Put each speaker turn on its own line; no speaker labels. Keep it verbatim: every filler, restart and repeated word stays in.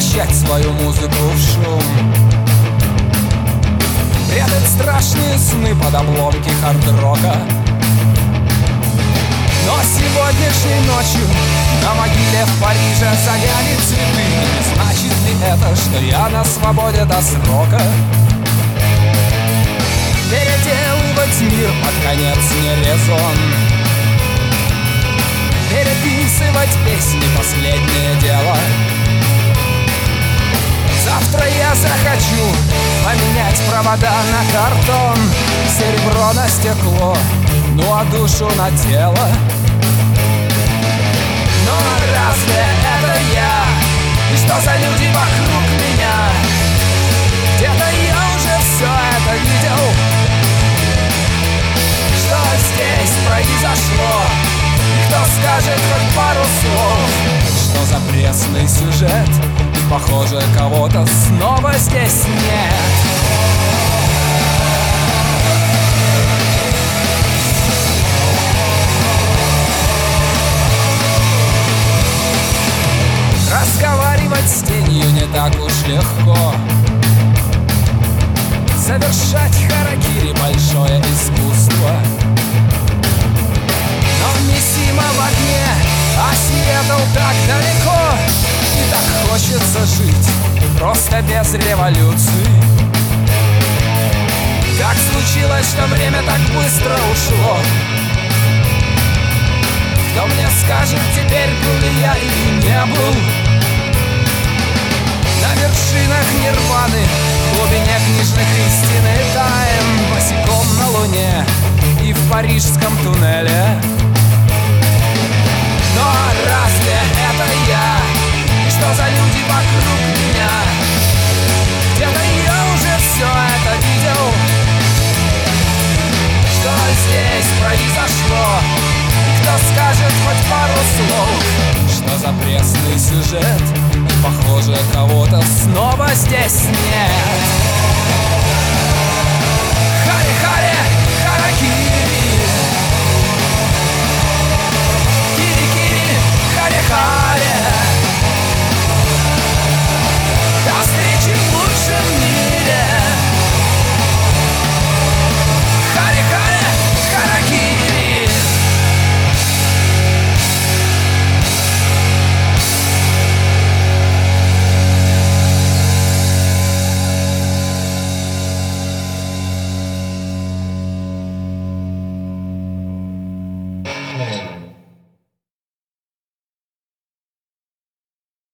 превращать свою музыку в шум, прятать страшные сны под обломки хард-рока. Но сегодняшней ночью на могиле в Париже завяли цветы. Значит ли это, что я на свободе до срока? Переделывать мир под конец не резон, переписывать песни — последнее дело. Завтра я захочу поменять провода на картон, серебро на стекло, ну а душу на тело. Но разве это я? И что за люди вокруг меня? Где-то я уже все это видел. Что здесь произошло? И кто скажет хоть пару слов? Что за пресный сюжет? И похоже, кого-то снова здесь нет. Разговаривать с тенью не так уж легко. Совершать харакири — большое искусство. Но Мисима в огне, а Сиэтл так далеко. И так хочется жить просто без революции. Как случилось, что время так быстро ушло? Кто мне скажет теперь, был ли я или не был? На вершинах нирваны, в глубине книжных истин и тайн, босиком на луне и в парижском туннеле. Но разве это я? И что за люди вокруг меня? Где-то я уже все это видел. Что здесь произошло? И кто скажет хоть пару слов? Что за пресный сюжет? Похоже, кого-то снова здесь нет.